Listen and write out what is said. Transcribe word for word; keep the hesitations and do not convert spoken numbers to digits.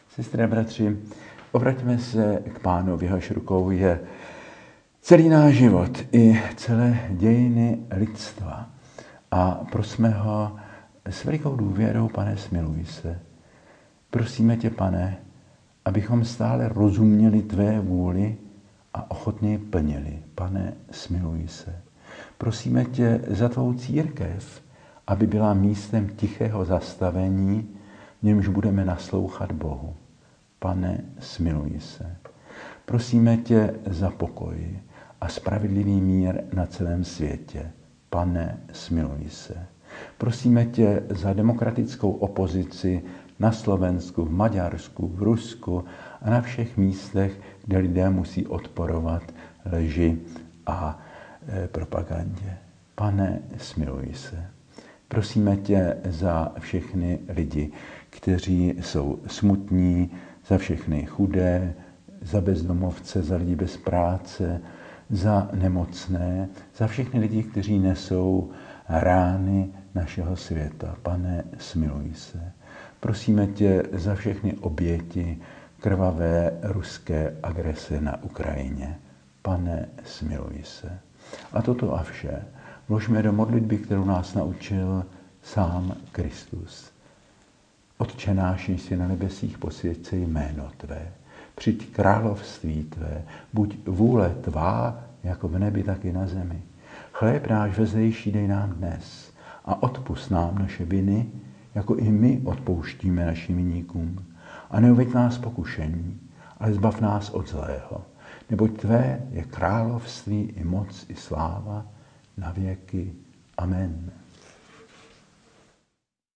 Sestry a bratři, obraťme se k Pánu, v jehož rukou je celý náš život i celé dějiny lidstva. A prosme ho s velikou důvěrou: Pane, smiluj se. Prosíme tě, Pane, abychom stále rozuměli tvé vůli a ochotně ji plnili. Pane, smiluj se. Prosíme tě za tvou církev, aby byla místem tichého zastavení, v němž budeme naslouchat Bohu. Pane, smiluj se. Prosíme tě za pokoj a spravedlivý mír na celém světě. Pane, smiluj se. Prosíme tě za demokratickou opozici na Slovensku, v Maďarsku, v Rusku a na všech místech, kde lidé musí odporovat lži a e, propagandě. Pane, smiluj se. Prosíme tě za všechny lidi, kteří jsou smutní, za všechny chudé, za bezdomovce, za lidi bez práce, za nemocné, za všechny lidi, kteří nesou rány našeho světa. Pane, smiluj se. Prosíme tě za všechny oběti krvavé ruské agrese na Ukrajině. Pane, smiluj se. A toto a vše vložme do modlitby, kterou nás naučil sám Kristus. Otče náš, jsi na nebesích, posvěť se jméno tvé. Přijď království tvé, buď vůle tvá, jako v nebi, tak i na zemi. Chléb náš vezdejší dej nám dnes a odpusť nám naše viny, jako i my odpouštíme našim viníkům. A neuveď nás pokušení, ale zbav nás od zlého. Neboť tvé je království i moc i sláva na věky. Amen.